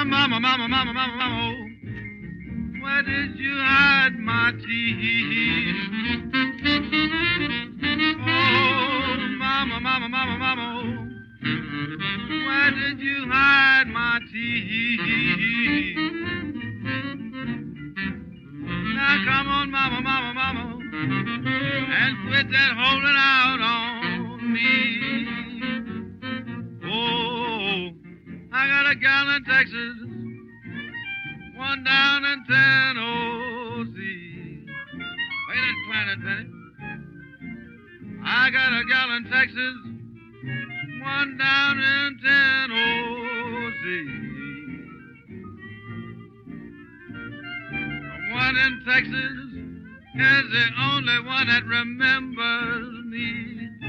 mama, mama, mama, mama, mama, where did you hide my teeth? Oh, mama, mama, mama, mama, where did you hide my teeth? Now come on, mama, mama, mama, and quit that holding out on me. Oh, I got a gal in Texas, one down in Tennessee. Wait a planet, Benny. I got a gal in Texas, one down in Tennessee. One in Texas is the only one that remembers me.